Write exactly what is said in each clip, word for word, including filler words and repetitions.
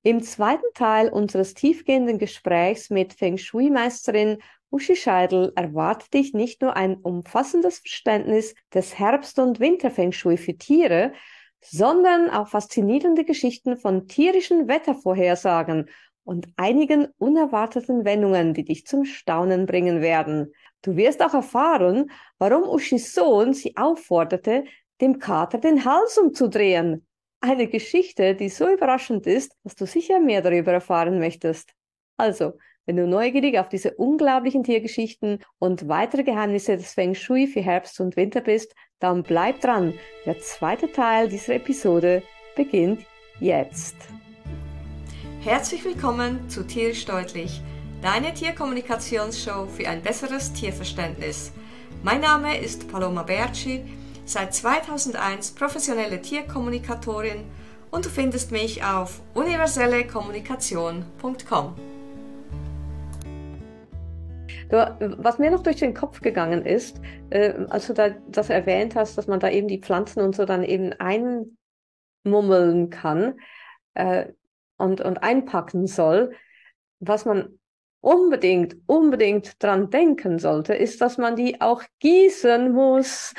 Im zweiten Teil unseres tiefgehenden Gesprächs mit Feng Shui-Meisterin Uschi Scheidel erwartet dich nicht nur ein umfassendes Verständnis des Herbst- und Winter-Feng Shui für Tiere, sondern auch faszinierende Geschichten von tierischen Wettervorhersagen und einigen unerwarteten Wendungen, die dich zum Staunen bringen werden. Du wirst auch erfahren, warum Uschis Sohn sie aufforderte, dem Kater den Hals umzudrehen. Eine Geschichte, die so überraschend ist, dass du sicher mehr darüber erfahren möchtest. Also, wenn du neugierig auf diese unglaublichen Tiergeschichten und weitere Geheimnisse des Feng Shui für Herbst und Winter bist, dann bleib dran. Der zweite Teil dieser Episode beginnt jetzt. Herzlich willkommen zu Tierisch Deutlich, deine Tierkommunikationsshow für ein besseres Tierverständnis. Mein Name ist Paloma Berci, seit zweitausendeins professionelle Tierkommunikatorin, und du findest mich auf universelle kommunikation punkt com. Was mir noch durch den Kopf gegangen ist, äh, als du da das erwähnt hast, dass man da eben die Pflanzen und so dann eben einmummeln kann äh, und, und einpacken soll, was man unbedingt, unbedingt dran denken sollte, ist, dass man die auch gießen muss.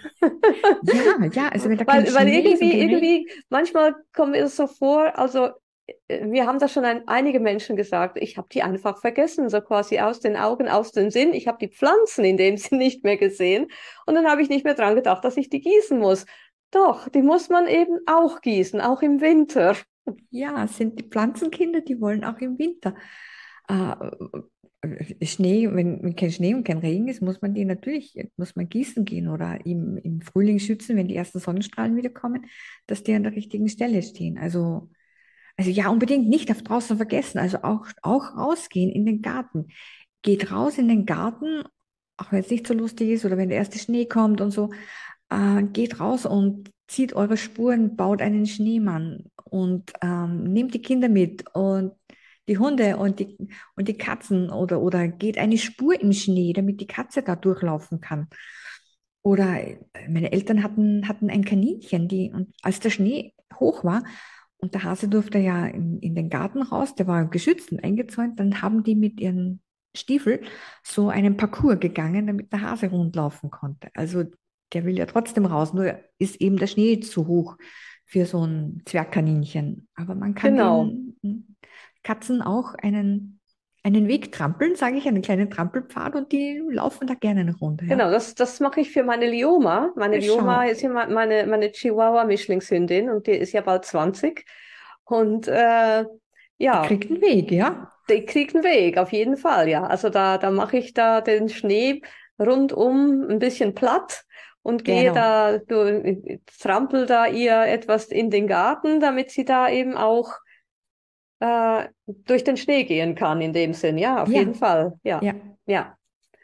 Ja, ja, also wenn da kein Weil, weil Schnee ist und irgendwie, kein Regen. irgendwie, manchmal kommt mir das so vor, also äh, mir haben das schon ein, einige Menschen gesagt, ich habe die einfach vergessen, so quasi aus den Augen, aus dem Sinn. Ich habe die Pflanzen in dem Sinn nicht mehr gesehen und dann habe ich nicht mehr dran gedacht, dass ich die gießen muss. Doch, die muss man eben auch gießen, auch im Winter. Ja, es sind die Pflanzenkinder, die wollen auch im Winter. Äh, äh, Schnee, wenn, wenn kein Schnee und kein Regen ist, muss man die natürlich, muss man gießen gehen oder im, im Frühling schützen, wenn die ersten Sonnenstrahlen wieder kommen, dass die an der richtigen Stelle stehen. Also, also ja, unbedingt nicht auf draußen vergessen. Also auch, auch rausgehen in den Garten. Geht raus in den Garten, auch wenn es nicht so lustig ist oder wenn der erste Schnee kommt und so. Äh, geht raus und zieht eure Spuren, baut einen Schneemann und ähm, nehmt die Kinder mit und die Hunde und die, und die Katzen oder, oder geht eine Spur im Schnee, damit die Katze da durchlaufen kann. Oder äh, meine Eltern hatten, hatten ein Kaninchen, die, und als der Schnee hoch war und der Hase durfte ja in, in den Garten raus, der war geschützt und eingezäunt, dann haben die mit ihren Stiefel so einen Parcours gegangen, damit der Hase rundlaufen konnte. Also der will ja trotzdem raus, nur ist eben der Schnee zu hoch für so ein Zwergkaninchen. Aber man kann Genau. den Katzen auch einen, einen Weg trampeln, sage ich, einen kleinen Trampelpfad und die laufen da gerne eine Runde, ja. Genau, das, das mache ich für meine Lioma. Meine Ja, Lioma schau, ist ja me- meine, meine Chihuahua-Mischlingshündin und die ist ja bald zwanzig. Und äh, die ja, kriegt einen Weg, ja. die kriegt einen Weg, auf jeden Fall, ja. Also da, da mache ich da den Schnee rundum ein bisschen platt und gehe Genau. da, du, trampel da ihr etwas in den Garten, damit sie da eben auch äh, durch den Schnee gehen kann, in dem Sinn. Ja, auf jeden Ja, Fall, ja. ja. Ja.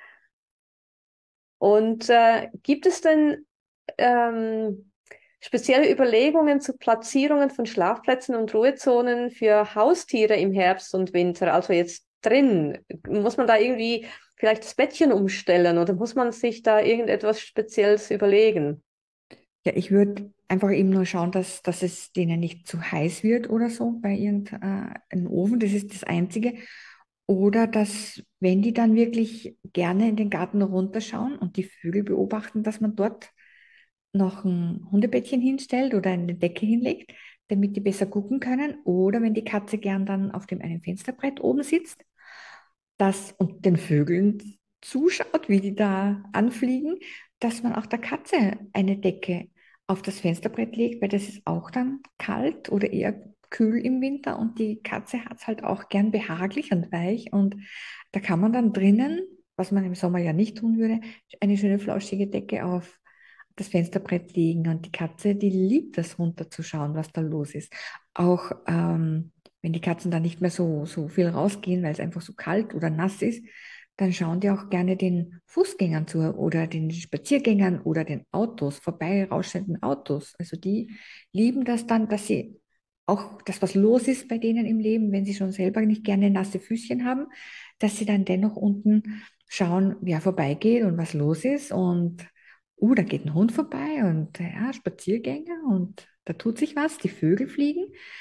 Und äh, gibt es denn ähm, spezielle Überlegungen zu Platzierungen von Schlafplätzen und Ruhezonen für Haustiere im Herbst und Winter? Also jetzt drin, muss man da irgendwie vielleicht das Bettchen umstellen oder muss man sich da irgendetwas Spezielles überlegen? Ja, ich würde einfach eben nur schauen, dass, dass es denen nicht zu heiß wird oder so bei irgendeinem Ofen. Das ist das Einzige. Oder dass, wenn die dann wirklich gerne in den Garten runterschauen und die Vögel beobachten, dass man dort noch ein Hundebettchen hinstellt oder eine Decke hinlegt, damit die besser gucken können. Oder wenn die Katze gern dann auf dem einen Fensterbrett oben sitzt, das und den Vögeln zuschaut, wie die da anfliegen, dass man auch der Katze eine Decke auf das Fensterbrett legt, weil das ist auch dann kalt oder eher kühl im Winter und die Katze hat es halt auch gern behaglich und weich und da kann man dann drinnen, was man im Sommer ja nicht tun würde, eine schöne flauschige Decke auf das Fensterbrett legen und die Katze, die liebt das runterzuschauen, was da los ist. Auch ähm, wenn die Katzen dann nicht mehr so, so viel rausgehen, weil es einfach so kalt oder nass ist, dann schauen die auch gerne den Fußgängern zu oder den Spaziergängern oder den Autos, vorbeirauschenden Autos. Also die lieben das dann, dass sie auch das, was los ist bei denen im Leben, wenn sie schon selber nicht gerne nasse Füßchen haben, dass sie dann dennoch unten schauen, wer vorbeigeht und was los ist und uh, da geht ein Hund vorbei und ja, Spaziergänger und da tut sich was, die Vögel fliegen.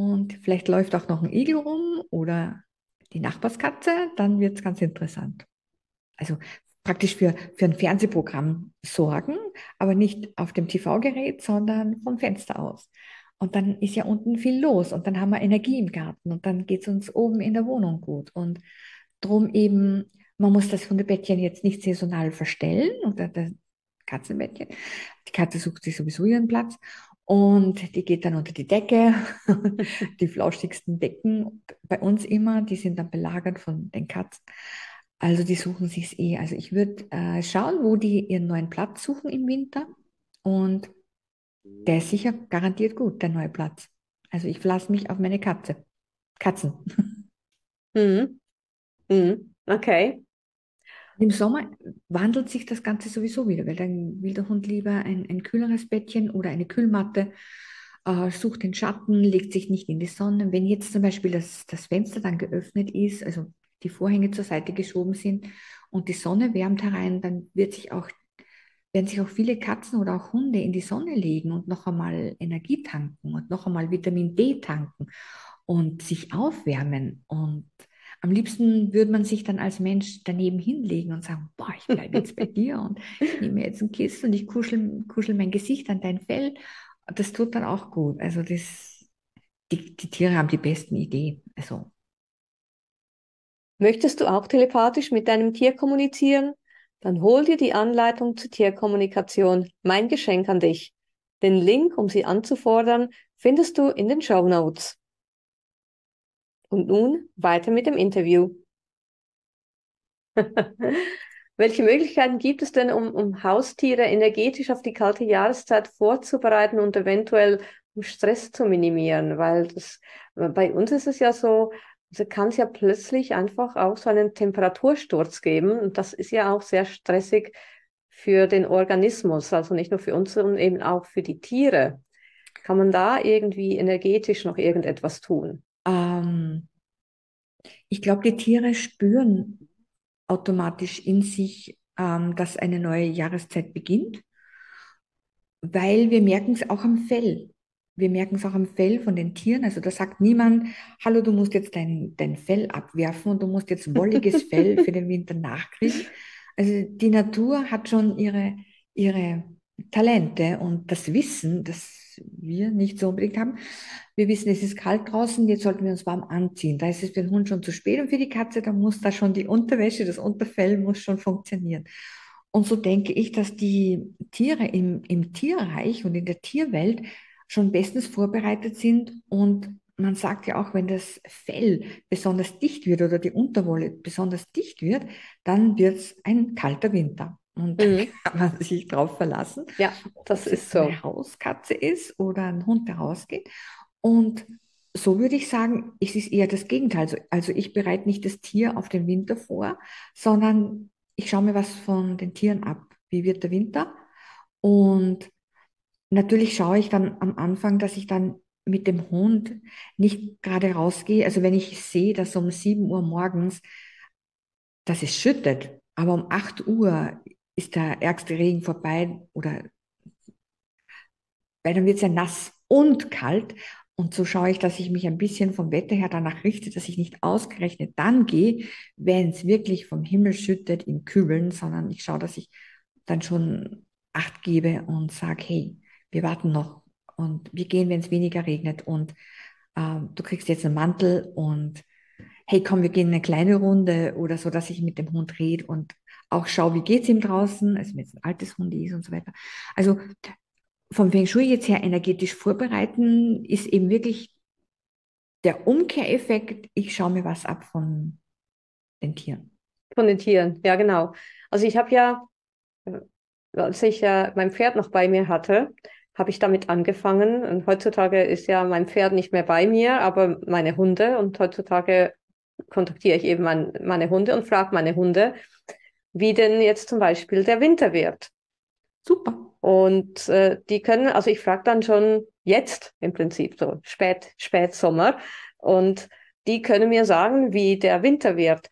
und vielleicht läuft auch noch ein Igel rum oder die Nachbarskatze, dann wird es ganz interessant. Also praktisch für, für ein Fernsehprogramm sorgen, aber nicht auf dem T V-Gerät, sondern vom Fenster aus. Und dann ist ja unten viel los und dann haben wir Energie im Garten und dann geht es uns oben in der Wohnung gut. Und drum eben, man muss das Hundebettchen jetzt nicht saisonal verstellen oder das Katzenbettchen. Die Katze sucht sich sowieso ihren Platz und die geht dann unter die Decke. Die flauschigsten Decken bei uns immer, die sind dann belagert von den Katzen. Also die suchen sich's eh. Also ich würde äh, schauen, wo die ihren neuen Platz suchen im Winter und der ist sicher garantiert gut, der neue Platz. Also ich verlasse mich auf meine Katze. Katzen. Mhm. Mhm. Okay. Im Sommer wandelt sich das Ganze sowieso wieder, weil dann will der Hund lieber ein, ein kühleres Bettchen oder eine Kühlmatte, äh, sucht den Schatten, legt sich nicht in die Sonne. Wenn jetzt zum Beispiel das, das Fenster dann geöffnet ist, also die Vorhänge zur Seite geschoben sind und die Sonne wärmt herein, dann wird sich auch, werden sich auch viele Katzen oder auch Hunde in die Sonne legen und noch einmal Energie tanken und noch einmal Vitamin D tanken und sich aufwärmen. Und am liebsten würde man sich dann als Mensch daneben hinlegen und sagen, boah, ich bleibe jetzt bei dir und ich nehme mir jetzt ein Kissen und ich kuschel, kuschel mein Gesicht an dein Fell. Das tut dann auch gut. Also das, die, die Tiere haben die besten Ideen. Also Möchtest du auch telepathisch mit deinem Tier kommunizieren? Dann hol dir die Anleitung zur Tierkommunikation, mein Geschenk an dich. Den Link, um sie anzufordern, findest du in den Show Notes. Und nun weiter mit dem Interview. Welche Möglichkeiten gibt es denn, um, um Haustiere energetisch auf die kalte Jahreszeit vorzubereiten und eventuell um Stress zu minimieren? Weil das, bei uns ist es ja so, also kann es ja plötzlich einfach auch so einen Temperatursturz geben und das ist ja auch sehr stressig für den Organismus, also nicht nur für uns, sondern eben auch für die Tiere. Kann man da irgendwie energetisch noch irgendetwas tun? ähm, ich glaube, die Tiere spüren automatisch in sich, ähm, dass eine neue Jahreszeit beginnt, weil wir merken es auch am Fell. Wir merken es auch am Fell von den Tieren. Also da sagt niemand, hallo, du musst jetzt dein, dein Fell abwerfen und du musst jetzt wolliges Fell für den Winter nachkriegen. Also die Natur hat schon ihre, ihre Talente und das Wissen, das wir nicht so unbedingt haben. Wir wissen, es ist kalt draußen, jetzt sollten wir uns warm anziehen. Da ist es für den Hund schon zu spät und für die Katze, da muss da schon die Unterwäsche, das Unterfell muss schon funktionieren. Und so denke ich, dass die Tiere im, im Tierreich und in der Tierwelt schon bestens vorbereitet sind. Und man sagt ja auch, wenn das Fell besonders dicht wird oder die Unterwolle besonders dicht wird, dann wird es ein kalter Winter. Und dann Mhm. kann man sich darauf verlassen, Ja, ob das es ist jetzt so. eine Hauskatze ist oder ein Hund, der rausgeht. Und so würde ich sagen, es ist eher das Gegenteil. Also, also ich bereite nicht das Tier auf den Winter vor, sondern ich schaue mir was von den Tieren ab. Wie wird der Winter? Und natürlich schaue ich dann am Anfang, dass ich dann mit dem Hund nicht gerade rausgehe. Also wenn ich sehe, dass um sieben Uhr morgens, dass es schüttet, aber um acht Uhr ist der ärgste Regen vorbei oder weil dann wird es ja nass und kalt. Und so schaue ich, dass ich mich ein bisschen vom Wetter her danach richte, dass ich nicht ausgerechnet dann gehe, wenn es wirklich vom Himmel schüttet in Kübeln, sondern ich schaue, dass ich dann schon Acht gebe und sage, hey, wir warten noch und wir gehen, wenn es weniger regnet und ähm, du kriegst jetzt einen Mantel und hey, komm, wir gehen eine kleine Runde oder so, dass ich mit dem Hund rede und auch schaue, wie geht's ihm draußen, also wenn es ein altes Hund ist und so weiter. Also vom Feng Shui jetzt her energetisch vorbereiten, ist eben wirklich der Umkehreffekt, ich schaue mir was ab von den Tieren. Von den Tieren, ja genau. Also ich habe ja, äh, als ich ja mein Pferd noch bei mir hatte, habe ich damit angefangen. Und heutzutage ist ja mein Pferd nicht mehr bei mir, aber meine Hunde. Und heutzutage kontaktiere ich eben mein, meine Hunde und frage meine Hunde, wie denn jetzt zum Beispiel der Winter wird. Super. Und äh, die können, also ich frage dann schon jetzt im Prinzip so spät, Spätsommer und die können mir sagen, wie der Winter wird.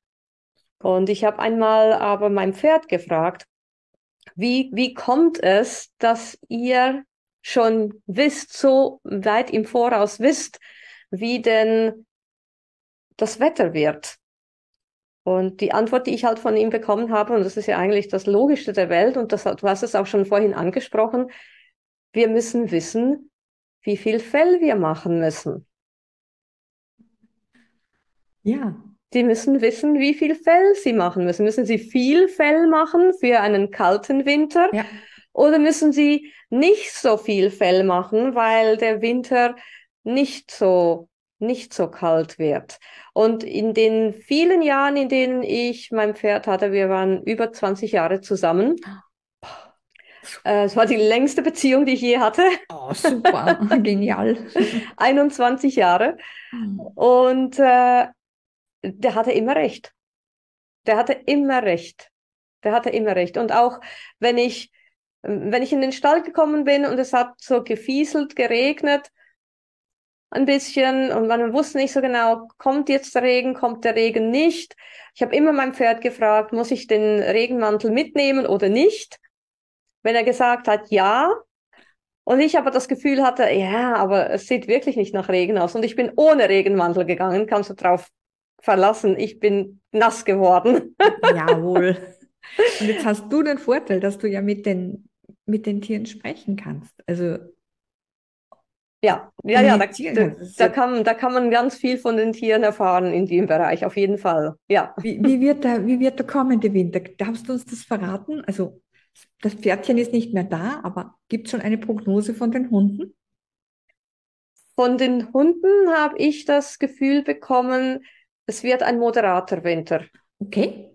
Und ich habe einmal aber mein Pferd gefragt, wie, wie kommt es, dass ihr schon wisst, so weit im Voraus wisst, wie denn das Wetter wird. Und die Antwort, die ich halt von ihm bekommen habe, und das ist ja eigentlich das Logischste der Welt, und das, du hast es auch schon vorhin angesprochen, wir müssen wissen, wie viel Fell wir machen müssen. Ja, Sie müssen wissen, wie viel Fell sie machen müssen. Müssen sie viel Fell machen für einen kalten Winter ja. oder müssen sie nicht so viel Fell machen, weil der Winter nicht so, nicht so kalt wird? Und in den vielen Jahren, in denen ich mein Pferd hatte, wir waren über zwanzig Jahre zusammen. Äh, es war die längste Beziehung, die ich je hatte. Oh, super, genial. einundzwanzig Jahre. Und äh, der hatte immer recht. Der hatte immer recht. Der hatte immer recht. Und auch wenn ich, wenn ich in den Stall gekommen bin und es hat so gefieselt, geregnet, ein bisschen und man wusste nicht so genau, kommt jetzt der Regen, kommt der Regen nicht. Ich habe immer mein Pferd gefragt, muss ich den Regenmantel mitnehmen oder nicht? Wenn er gesagt hat, ja, und ich aber das Gefühl hatte, ja, aber es sieht wirklich nicht nach Regen aus. Und ich bin ohne Regenmantel gegangen, kannst du drauf verlassen, ich bin nass geworden. Jawohl. Und jetzt hast du den Vorteil, dass du ja mit den, mit den Tieren sprechen kannst. Also Ja, ja, ja, da, kommunizieren da, kannst. Das ist da ja, kann, da kann man ganz viel von den Tieren erfahren in dem Bereich, auf jeden Fall. Ja. wie, wie wird der, wie wird der kommende Winter? Darfst du uns das verraten? Also das Pferdchen ist nicht mehr da, aber gibt es schon eine Prognose von den Hunden? Von den Hunden habe ich das Gefühl bekommen, es wird ein moderater Winter. Okay,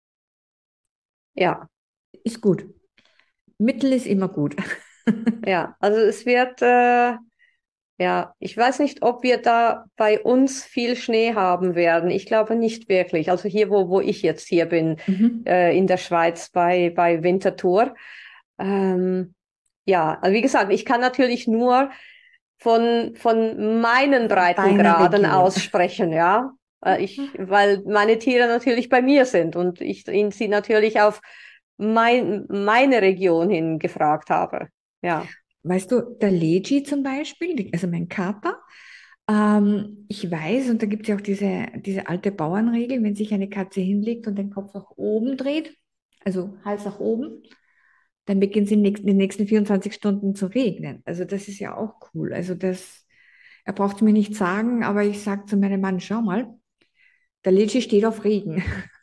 Ja, ist gut. Mittel ist immer gut. ja, also es wird, äh, ja, ich weiß nicht, ob wir da bei uns viel Schnee haben werden. Ich glaube nicht wirklich. Also hier, wo, wo ich jetzt hier bin, Mhm. äh, in der Schweiz bei, bei Winterthur. Ähm, ja, also wie gesagt, ich kann natürlich nur von, von meinen Von deiner Breitengraden Region. aussprechen, ja. Äh, Ich, weil meine Tiere natürlich bei mir sind und ich ihn sie natürlich auf mein, meine Region hin gefragt habe. Ja. Weißt du, der Leji zum Beispiel, die- also mein Kater, ähm, ich weiß, und da gibt es ja auch diese, diese alte Bauernregel, wenn sich eine Katze hinlegt und den Kopf nach oben dreht, also Hals nach oben, dann beginnt es in den nächsten, in den nächsten vierundzwanzig Stunden zu regnen. Also das ist ja auch cool. Also das, er braucht es mir nicht sagen, aber ich sage zu meinem Mann, schau mal, der Leji steht auf Regen.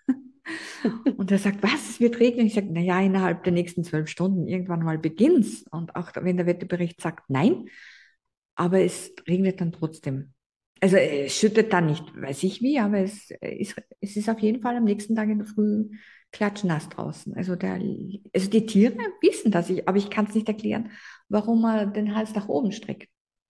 Und er sagt, was, es wird regnen? Ich sage, naja, innerhalb der nächsten zwölf Stunden irgendwann mal beginnt's. Und auch wenn der Wetterbericht sagt, nein, aber es regnet dann trotzdem. Also es schüttet dann nicht, weiß ich wie, aber es ist, es ist auf jeden Fall am nächsten Tag in der Früh klatschnass draußen. Also, der, also die Tiere wissen das, ich, aber ich kann es nicht erklären, warum er den Hals nach oben streckt.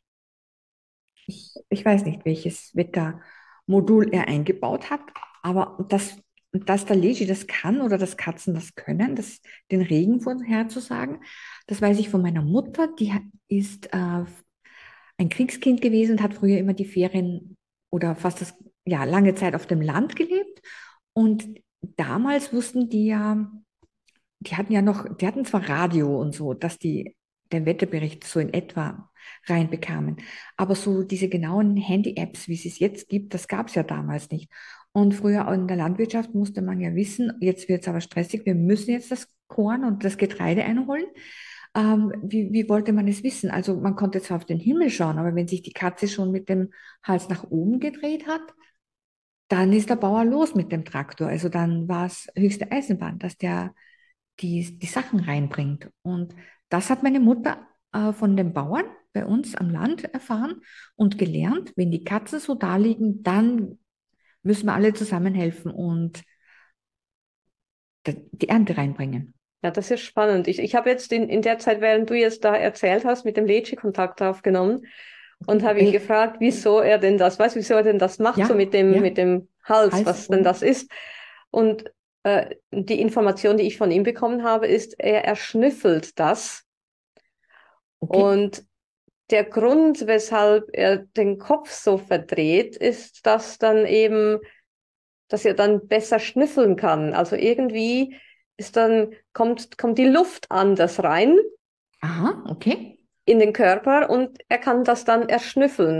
Ich, ich weiß nicht, welches Wettermodul er eingebaut hat, aber das, dass der Legi das kann oder dass Katzen das können, das, den Regen vorherzusagen, das weiß ich von meiner Mutter, die hat- ist äh, ein Kriegskind gewesen und hat früher immer die Ferien oder fast das, ja, lange Zeit auf dem Land gelebt. Und damals wussten die ja, die hatten ja noch, die hatten zwar Radio und so, dass die den Wetterbericht so in etwa reinbekamen, aber so diese genauen Handy-Apps, wie es es jetzt gibt, das gab es ja damals nicht. Und früher in der Landwirtschaft musste man ja wissen, jetzt wird es aber stressig, wir müssen jetzt das Korn und das Getreide einholen. Ähm, wie, wie wollte man es wissen? Also man konnte zwar auf den Himmel schauen, aber wenn sich die Katze schon mit dem Hals nach oben gedreht hat, dann ist der Bauer los mit dem Traktor. Also dann war es höchste Eisenbahn, dass der die, die Sachen reinbringt. Und das hat meine Mutter äh, von den Bauern bei uns am Land erfahren und gelernt. Wenn die Katzen so da liegen, dann müssen wir alle zusammen helfen und die Ernte reinbringen. Ja, das ist spannend. Ich, ich habe jetzt in, in der Zeit, während du jetzt da erzählt hast, mit dem Leci Kontakt aufgenommen und Okay. habe ihn Echt? gefragt, wieso er denn das, weißt du, wieso er denn das macht, so Ja, mit dem, ja, mit dem Hals, Hals was denn das oben. ist. Und äh, die Information, die ich von ihm bekommen habe, ist, er, er schnüffelt das. Okay. Und der Grund, weshalb er den Kopf so verdreht, ist, dass dann eben, dass er dann besser schnüffeln kann. Also irgendwie ist dann, kommt, kommt die Luft anders rein Aha, okay. in den Körper und er kann das dann erschnüffeln.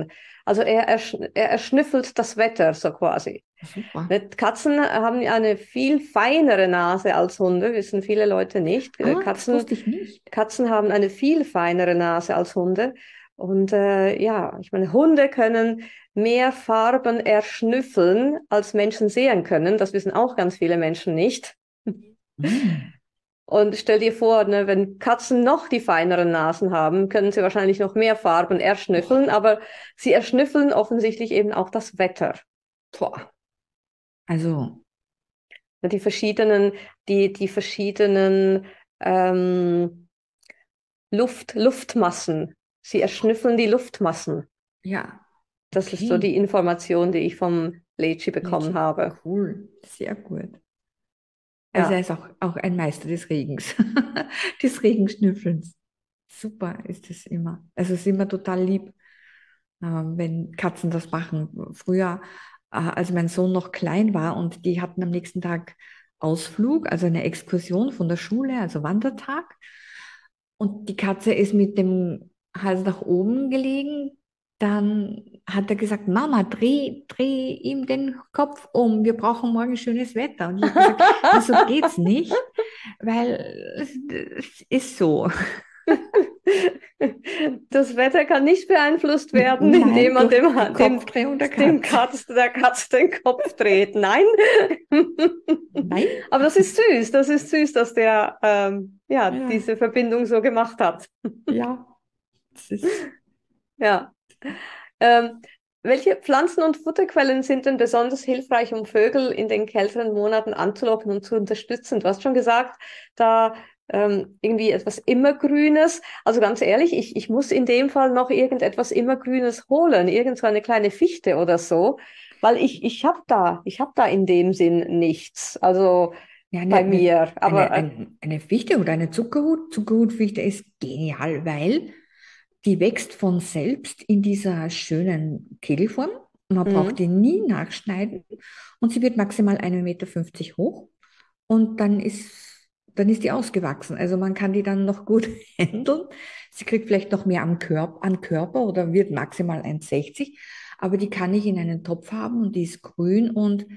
Also er, ersch er erschnüffelt das Wetter so quasi. Super. Ne, Katzen haben eine viel feinere Nase als Hunde, wissen viele Leute nicht. Äh, Ah, das Katzen, wusste ich nicht. Katzen haben eine viel feinere Nase als Hunde. Und äh, ja, ich meine, Hunde können mehr Farben erschnüffeln, als Menschen sehen können. Das wissen auch ganz viele Menschen nicht. Mm. Und stell dir vor, ne, wenn Katzen noch die feineren Nasen haben, können sie wahrscheinlich noch mehr Farben erschnüffeln, aber sie erschnüffeln offensichtlich eben auch das Wetter. Boah. Also, Die verschiedenen, die, die verschiedenen ähm, Luft, Luftmassen. Sie erschnüffeln die Luftmassen. ja, Das ist so okay. die Information, die ich vom Leci bekommen Legit. habe. Cool. Sehr gut. Also er Ja, ist auch, auch ein Meister des Regens, des Regenschnüffelns. Super ist es immer. Also es ist immer total lieb, äh, wenn Katzen das machen. Früher, äh, als mein Sohn noch klein war und die hatten am nächsten Tag Ausflug, also eine Exkursion von der Schule, also Wandertag. Und die Katze ist mit dem Hals nach oben gelegen. Dann hat er gesagt, Mama, dreh, dreh ihm den Kopf um. Wir brauchen morgen schönes Wetter. Und ich habe gesagt, na, so geht's nicht, weil es ist so. das Wetter kann nicht beeinflusst werden, indem Nein, man durch dem, die dem, Kopfdrehung der dem Katze. Katz, der Katze den Kopf dreht. Nein. Nein? Aber das ist süß, das ist süß, dass der ähm, ja, Ja, diese Verbindung so gemacht hat. ja, das ist. Ja. Ähm, welche Pflanzen- und Futterquellen sind denn besonders hilfreich, um Vögel in den kälteren Monaten anzulocken und zu unterstützen? Du hast schon gesagt, da ähm, irgendwie etwas Immergrünes. Also ganz ehrlich, ich, ich muss in dem Fall noch irgendetwas Immergrünes holen, irgend so eine kleine Fichte oder so, weil ich, ich habe da, ich habe da in dem Sinn nichts. Also Ja, eine, bei eine, mir. eine, Aber äh, ein- eine Fichte oder eine Zuckerhut, Zuckerhutfichte ist genial, weil die wächst von selbst in dieser schönen Kegelform. Man braucht mh. die nie nachschneiden und sie wird maximal einen Meter fünfzig hoch und dann ist, dann ist die ausgewachsen. Also man kann die dann noch gut handeln. Sie kriegt vielleicht noch mehr am Körper, an Körper oder wird maximal eins sechzig, aber die kann ich in einen Topf haben und die ist grün und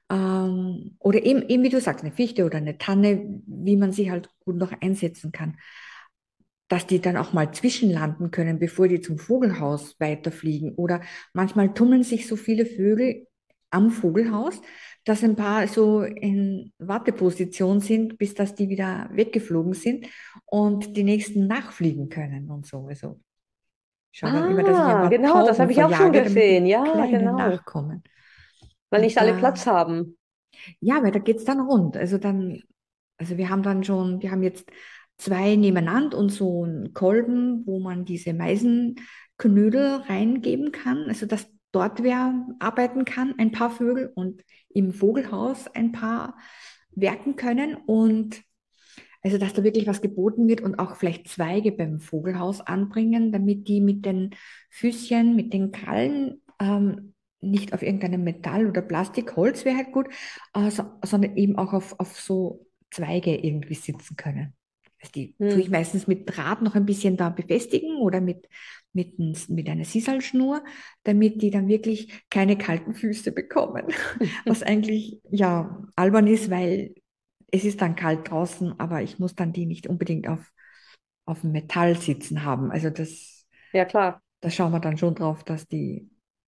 ähm, oder eben, eben wie du sagst, eine Fichte oder eine Tanne, wie man sie halt gut noch einsetzen kann, dass die dann auch mal zwischenlanden können, bevor die zum Vogelhaus weiterfliegen. Oder manchmal tummeln sich so viele Vögel am Vogelhaus, dass ein paar so in Warteposition sind, bis dass die wieder weggeflogen sind und die nächsten nachfliegen können und so. Also ich schaue dann immer, dass ich ein Ah, paar genau, das Tauben habe ich auch schon verjage, damit gesehen. die Ja, Kleinen genau. nachkommen. Weil nicht Und alle Platz da, haben. ja, weil da geht's dann rund. Also dann, also wir haben dann schon, wir haben jetzt zwei nebeneinander und so einen Kolben, wo man diese Meisenknödel reingeben kann. Also dass dort wer arbeiten kann, ein paar Vögel und im Vogelhaus ein paar werken können und also dass da wirklich was geboten wird und auch vielleicht Zweige beim Vogelhaus anbringen, damit die mit den Füßchen, mit den Krallen ähm, nicht auf irgendeinem Metall oder Plastik, Holz wäre halt gut, äh, so, sondern eben auch auf, auf so Zweige irgendwie sitzen können. Also die tue ich Hm. meistens mit Draht noch ein bisschen da befestigen oder mit, mit, ein- mit einer Sissalschnur, damit die dann wirklich keine kalten Füße bekommen. Was eigentlich ja albern ist, weil es ist dann kalt draußen, aber ich muss dann die nicht unbedingt auf, auf dem Metall sitzen haben. Also das, Ja, klar. da schauen wir dann schon drauf, dass die.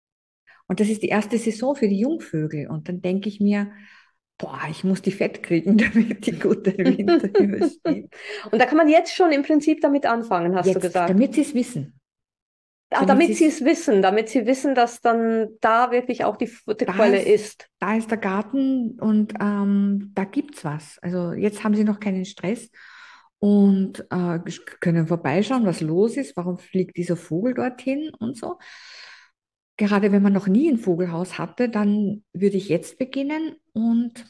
Und das ist die erste Saison für die Jungvögel. Und dann denke ich mir, boah, ich muss die fett kriegen, damit die gut den Winter überstehen. Und da kann man jetzt schon im Prinzip damit anfangen, hast du Jetzt, gesagt. damit sie es wissen. Ah, Damit sie damit sie es, es wissen, damit sie wissen, dass dann da wirklich auch die da Futterquelle ist, ist. da ist der Garten und ähm, da gibt's was. Also jetzt haben sie noch keinen Stress und äh, können vorbeischauen, was los ist, warum fliegt dieser Vogel dorthin und so. Gerade wenn man noch nie ein Vogelhaus hatte, dann würde ich jetzt beginnen und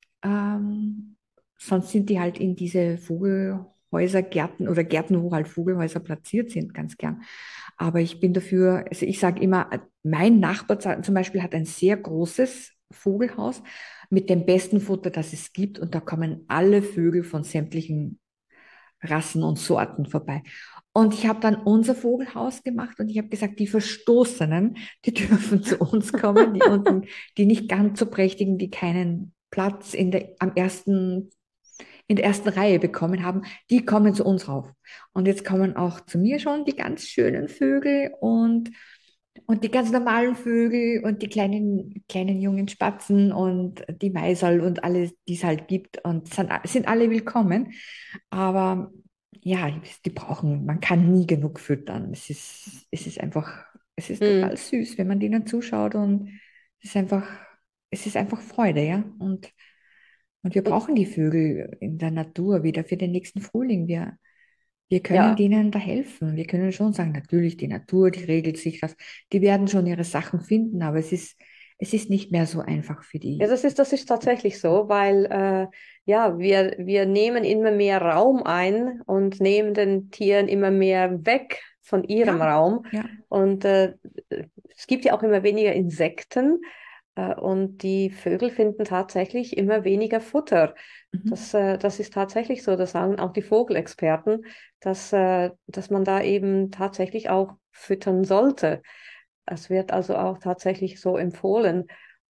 ähm, sonst sind die halt in diese Vogelhäuser, Gärten oder Gärten, wo halt Vogelhäuser platziert sind, ganz gern. Aber ich bin dafür, also ich sage immer, mein Nachbar zum Beispiel hat ein sehr großes Vogelhaus mit dem besten Futter, das es gibt. Und da kommen alle Vögel von sämtlichen Rassen und Sorten vorbei. Und ich habe dann unser Vogelhaus gemacht und ich habe gesagt, die Verstoßenen, die dürfen zu uns kommen, die unten, die nicht ganz so prächtigen, die keinen Platz in der, am ersten, in der ersten Reihe bekommen haben, die kommen zu uns rauf. Und jetzt kommen auch zu mir schon die ganz schönen Vögel und, und die ganz normalen Vögel und die kleinen, kleinen jungen Spatzen und die Meiserl und alles, die es halt gibt und sind, sind alle willkommen. Aber ja, die brauchen, man kann nie genug füttern. Es ist, es ist einfach, es ist total Hm. süß, wenn man denen zuschaut und es ist einfach, es ist einfach Freude, ja. Und, und wir Und brauchen die Vögel in der Natur wieder für den nächsten Frühling. Wir, wir können ja, denen da helfen. Wir können schon sagen, natürlich, die Natur, die regelt sich das. Die werden schon ihre Sachen finden, aber es ist, es ist nicht mehr so einfach für ja, die. das ist, das ist tatsächlich so, weil äh, ja, wir, wir nehmen immer mehr Raum ein und nehmen den Tieren immer mehr weg von ihrem Ja, Raum. ja. Und äh, es gibt ja auch immer weniger Insekten äh, und die Vögel finden tatsächlich immer weniger Futter. Mhm. Das, äh, das ist tatsächlich so, das sagen auch die Vogelexperten, dass, äh, dass man da eben tatsächlich auch füttern sollte. Es wird also auch tatsächlich so empfohlen.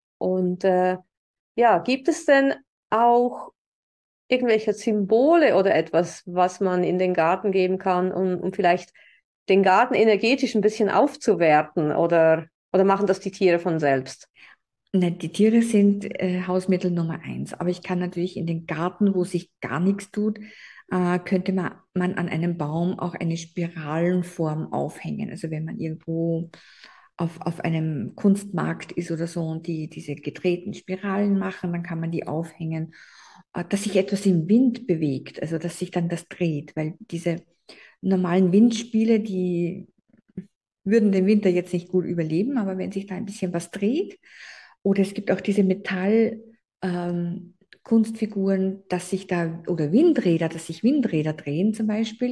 Und äh, ja, gibt es denn auch irgendwelche Symbole oder etwas, was man in den Garten geben kann, um, um vielleicht den Garten energetisch ein bisschen aufzuwerten oder, oder machen das die Tiere von selbst? Nein, die Tiere sind äh, Hausmittel Nummer eins. Aber ich kann natürlich in den Garten, wo sich gar nichts tut, äh, könnte man, man an einem Baum auch eine Spiralenform aufhängen. Also wenn man irgendwo auf, auf einem Kunstmarkt ist oder so und die diese gedrehten Spiralen machen, dann kann man die aufhängen, äh, dass sich etwas im Wind bewegt, also dass sich dann das dreht, weil diese normalen Windspiele, die würden den Winter jetzt nicht gut überleben, aber wenn sich da ein bisschen was dreht, oder es gibt auch diese Metall, ähm, Kunstfiguren, dass sich da, oder Windräder, dass sich Windräder drehen zum Beispiel,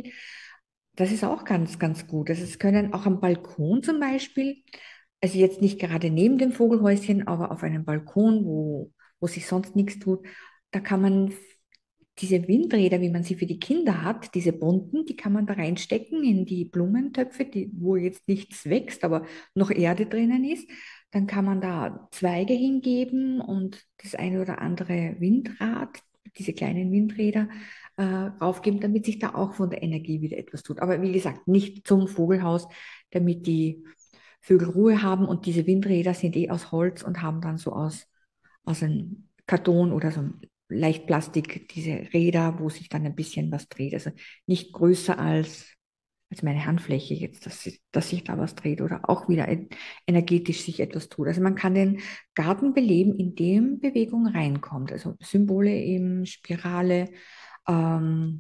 das ist auch ganz, ganz gut. Also es können auch am Balkon zum Beispiel, also jetzt nicht gerade neben dem Vogelhäuschen, aber auf einem Balkon, wo, wo sich sonst nichts tut, da kann man diese Windräder, wie man sie für die Kinder hat, diese bunten, die kann man da reinstecken in die Blumentöpfe, die, wo jetzt nichts wächst, aber noch Erde drinnen ist. Dann kann man da Zweige hingeben und das eine oder andere Windrad, diese kleinen Windräder, äh, raufgeben, damit sich da auch von der Energie wieder etwas tut. Aber wie gesagt, nicht zum Vogelhaus, damit die Vögel Ruhe haben und diese Windräder sind eh aus Holz und haben dann so aus, aus einem Karton oder so leicht Plastik, diese Räder, wo sich dann ein bisschen was dreht. Also nicht größer als, als meine Handfläche jetzt, dass, sich- dass sich da was dreht oder auch wieder en- energetisch sich etwas tut. Also man kann den Garten beleben, indem Bewegung reinkommt. Also Symbole eben, Spirale. Ähm,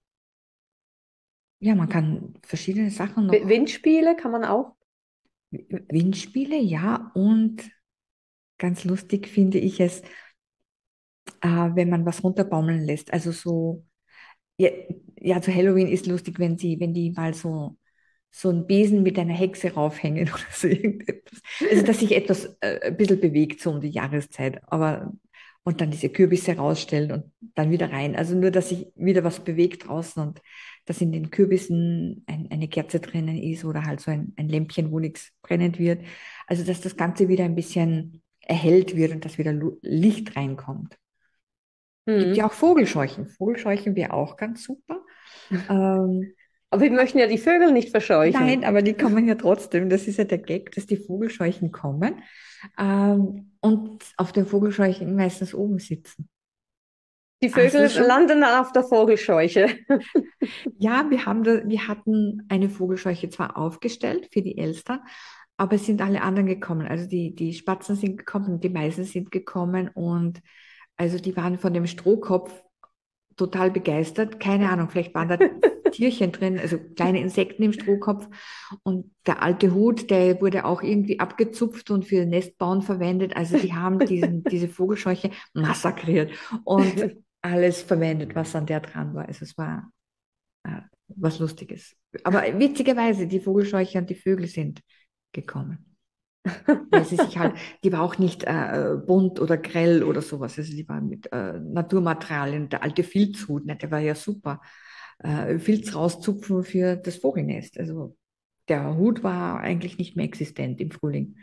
ja, man kann verschiedene Sachen W- noch, Windspiele kann man auch. Windspiele, ja, und ganz lustig finde ich es, äh, wenn man was runterbaumeln lässt. Also so, ja, ja, zu Halloween ist lustig, wenn sie, wenn die mal so, so einen Besen mit einer Hexe raufhängen oder so irgendetwas. Also, dass sich etwas äh, ein bisschen bewegt, so um die Jahreszeit. Aber, und dann diese Kürbisse rausstellen und dann wieder rein. Also nur, dass sich wieder was bewegt draußen und dass in den Kürbissen ein, eine Kerze drinnen ist oder halt so ein, ein Lämpchen, wo nichts brennend wird. Also, dass das Ganze wieder ein bisschen erhellt wird und dass wieder Lu- Licht reinkommt. Gibt ja Hm. auch Vogelscheuchen. Vogelscheuchen wäre auch ganz super. Ähm, Aber wir möchten ja die Vögel nicht nein, verscheuchen. aber die kommen ja trotzdem. Das ist ja der Gag, dass die Vogelscheuchen kommen ähm, und auf den Vogelscheuchen meistens oben sitzen. Die Hast du Vögel das schon? landen dann auf der Vogelscheuche. Ja, wir haben da, wir hatten eine Vogelscheuche zwar aufgestellt für die Elster, aber es sind alle anderen gekommen. Also die, die Spatzen sind gekommen, die Meisen sind gekommen und also die waren von dem Strohkopf total begeistert. Keine Ahnung, vielleicht waren da Tierchen drin, also kleine Insekten im Strohkopf. Und der alte Hut, der wurde auch irgendwie abgezupft und für Nestbauen verwendet. Also die haben diesen, diese Vogelscheuche massakriert und alles verwendet, was an der dran war. Also es war äh, was Lustiges. Aber witzigerweise, die Vogelscheuche und die Vögel sind gekommen. Weil sie sich halt, die war auch nicht äh, bunt oder grell oder sowas. Also die war mit äh, Naturmaterialien. Der alte Filzhut, ne, der war ja super. äh, Filz rauszupfen für das Vogelnest. Also der Hut war eigentlich nicht mehr existent im Frühling.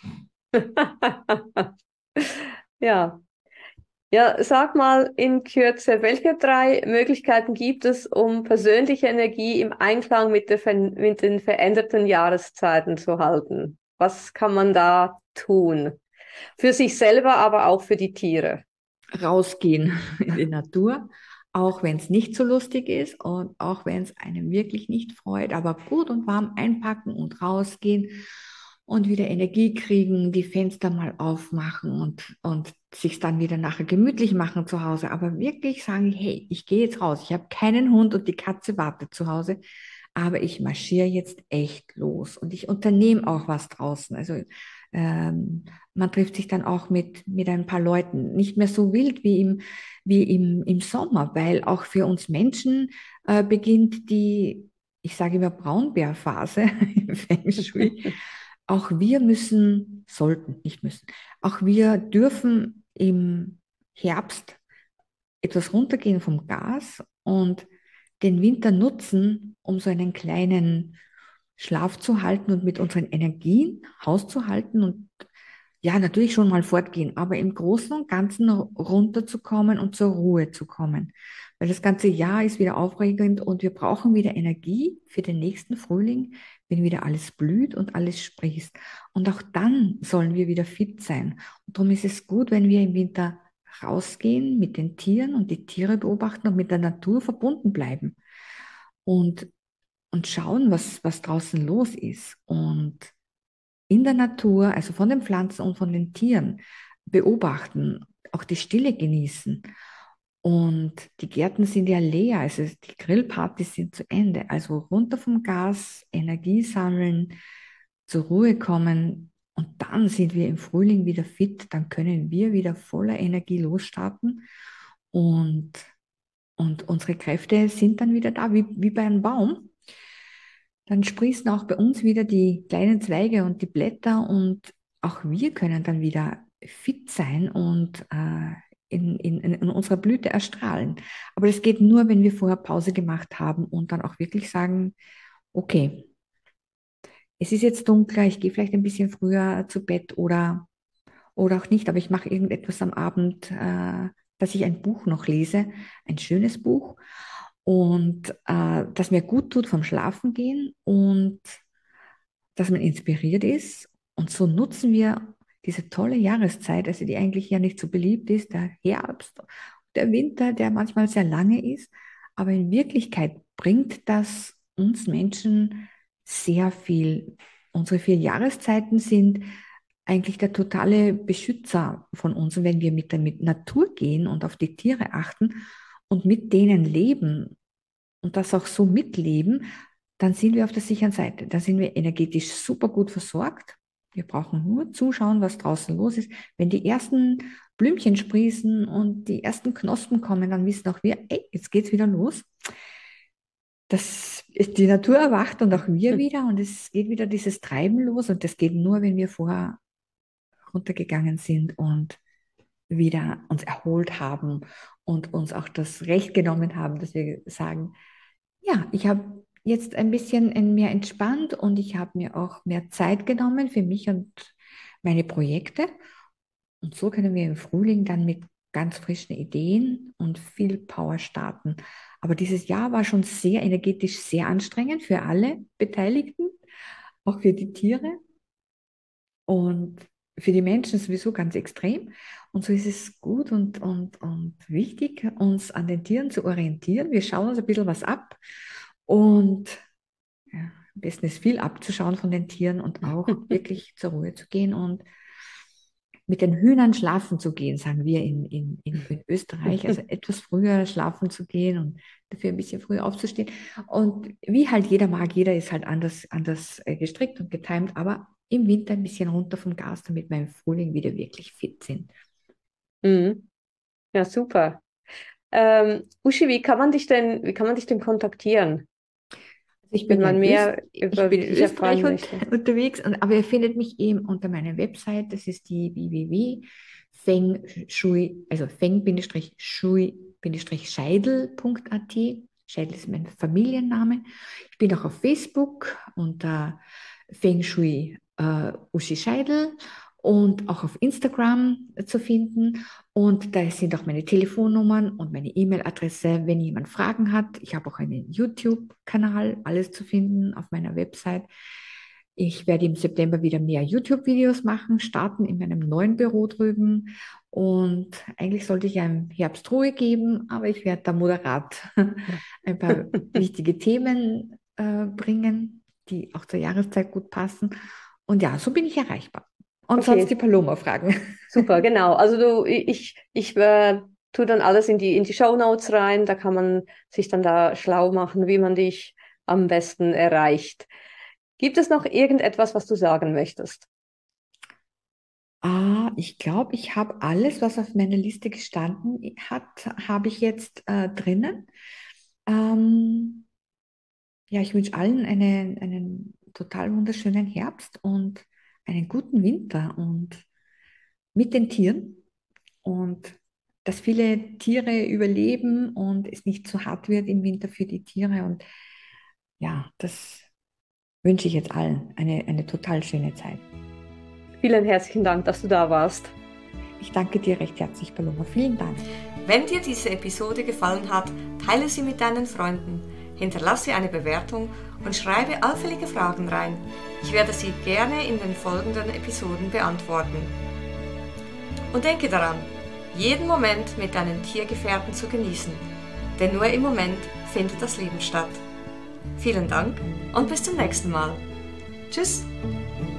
Ja. Ja, sag mal in Kürze, welche drei Möglichkeiten gibt es, um persönliche Energie im Einklang mit der, ver- mit den veränderten Jahreszeiten zu halten? Was kann man da tun? Für sich selber, aber auch für die Tiere. Rausgehen in die Natur, auch wenn es nicht so lustig ist und auch wenn es einem wirklich nicht freut, aber gut und warm einpacken und rausgehen und wieder Energie kriegen, die Fenster mal aufmachen und, und sich dann wieder nachher gemütlich machen zu Hause, aber wirklich sagen, hey, ich gehe jetzt raus, ich habe keinen Hund und die Katze wartet zu Hause, aber ich marschiere jetzt echt los und ich unternehme auch was draußen. Also ähm, man trifft sich dann auch mit, mit ein paar Leuten, nicht mehr so wild wie im, wie im, im Sommer, weil auch für uns Menschen äh, beginnt die, ich sage immer Braunbärphase im Feng Shui. Auch wir müssen, sollten, nicht müssen, auch wir dürfen im Herbst etwas runtergehen vom Gas und den Winter nutzen, um so einen kleinen Schlaf zu halten und mit unseren Energien Haus zu halten und ja, natürlich schon mal fortgehen, aber im Großen und Ganzen runterzukommen und zur Ruhe zu kommen. Weil das ganze Jahr ist wieder aufregend und wir brauchen wieder Energie für den nächsten Frühling, wenn wieder alles blüht und alles sprießt. Und auch dann sollen wir wieder fit sein. Und darum ist es gut, wenn wir im Winter rausgehen mit den Tieren und die Tiere beobachten und mit der Natur verbunden bleiben und, und schauen, was, was draußen los ist. Und in der Natur, also von den Pflanzen und von den Tieren, beobachten, auch die Stille genießen. Und die Gärten sind ja leer, also die Grillpartys sind zu Ende. Also runter vom Gas, Energie sammeln, zur Ruhe kommen und dann sind wir im Frühling wieder fit, dann können wir wieder voller Energie losstarten und, und unsere Kräfte sind dann wieder da, wie, wie bei einem Baum. Dann sprießen auch bei uns wieder die kleinen Zweige und die Blätter und auch wir können dann wieder fit sein und äh, in, in, in unserer Blüte erstrahlen. Aber das geht nur, wenn wir vorher Pause gemacht haben und dann auch wirklich sagen, okay, es ist jetzt dunkler, ich gehe vielleicht ein bisschen früher zu Bett oder, oder auch nicht, aber ich mache irgendetwas am Abend, äh, dass ich ein Buch noch lese, ein schönes Buch und äh, das mir gut tut vom Schlafengehen und dass man inspiriert ist. Und so nutzen wir diese tolle Jahreszeit, also die eigentlich ja nicht so beliebt ist, der Herbst, der Winter, der manchmal sehr lange ist. Aber in Wirklichkeit bringt das uns Menschen sehr viel. Unsere vier Jahreszeiten sind eigentlich der totale Beschützer von uns. Und wenn wir mit der mit Natur gehen und auf die Tiere achten und mit denen leben und das auch so mitleben, dann sind wir auf der sicheren Seite. Da sind wir energetisch super gut versorgt. Wir brauchen nur zuschauen, was draußen los ist. Wenn die ersten Blümchen sprießen und die ersten Knospen kommen, dann wissen auch wir, ey, jetzt geht's wieder los. Das ist die Natur erwacht und auch wir wieder und es geht wieder dieses Treiben los und das geht nur, wenn wir vorher runtergegangen sind und wieder uns erholt haben und uns auch das Recht genommen haben, dass wir sagen, ja, ich habe jetzt ein bisschen in mir entspannt und ich habe mir auch mehr Zeit genommen für mich und meine Projekte. Und so können wir im Frühling dann mit ganz frischen Ideen und viel Power starten. Aber dieses Jahr war schon sehr energetisch sehr anstrengend für alle Beteiligten, auch für die Tiere und für die Menschen sowieso ganz extrem. Und so ist es gut und, und, und wichtig, uns an den Tieren zu orientieren. Wir schauen uns ein bisschen was ab und ja, am besten ist viel abzuschauen von den Tieren und auch wirklich zur Ruhe zu gehen und mit den Hühnern schlafen zu gehen, sagen wir in, in, in, in Österreich. Also etwas früher schlafen zu gehen und dafür ein bisschen früher aufzustehen. Und wie halt jeder mag, jeder ist halt anders, anders äh, gestrickt und getimt, aber im Winter ein bisschen runter vom Gas, damit wir im Frühling wieder wirklich fit sind. Mhm. Ja, super. Ähm, Uschi, wie kann man dich denn, wie kann man dich denn kontaktieren, Also ich wenn bin ja man in Öst, mehr ich über bin in dich Österreich erfahren und, möchte? unterwegs, und, aber ihr findet mich eben unter meiner Website, das ist die w w w punkt feng shui, also feng-shui-scheidel punkt a t. Scheidel ist mein Familienname. Ich bin auch auf Facebook unter Feng Shui äh, Uschi Scheidel und auch auf Instagram zu finden. Und da sind auch meine Telefonnummern und meine E-Mail-Adresse, wenn jemand Fragen hat. Ich habe auch einen YouTube-Kanal, alles zu finden auf meiner Website. Ich werde im September wieder mehr YouTube-Videos machen, starten in meinem neuen Büro drüben. Und eigentlich sollte ich ja im Herbst Ruhe geben, aber ich werde da moderat ein paar wichtige Themen äh, bringen, die auch zur Jahreszeit gut passen. Und ja, so bin ich erreichbar. Und sonst die Okay, Paloma-Fragen. super, genau. Also du, ich, ich äh, tue dann alles in die, in die Shownotes rein. Da kann man sich dann da schlau machen, wie man dich am besten erreicht. Gibt es noch irgendetwas, was du sagen möchtest? Ah, ich glaube, ich habe alles, was auf meiner Liste gestanden hat, habe ich jetzt äh, drinnen. Ähm, ja, ich wünsche allen einen, einen total wunderschönen Herbst und einen guten Winter und mit den Tieren und dass viele Tiere überleben und es nicht zu hart wird im Winter für die Tiere. Und ja, das wünsche ich jetzt allen eine, eine total schöne Zeit. Vielen herzlichen Dank, dass du da warst. Ich danke dir recht herzlich, Paloma. Vielen Dank. Wenn dir diese Episode gefallen hat, teile sie mit deinen Freunden, hinterlasse eine Bewertung und schreibe allfällige Fragen rein. Ich werde sie gerne in den folgenden Episoden beantworten. Und denke daran, jeden Moment mit deinen Tiergefährten zu genießen, denn nur im Moment findet das Leben statt. Vielen Dank und bis zum nächsten Mal. Tschüss!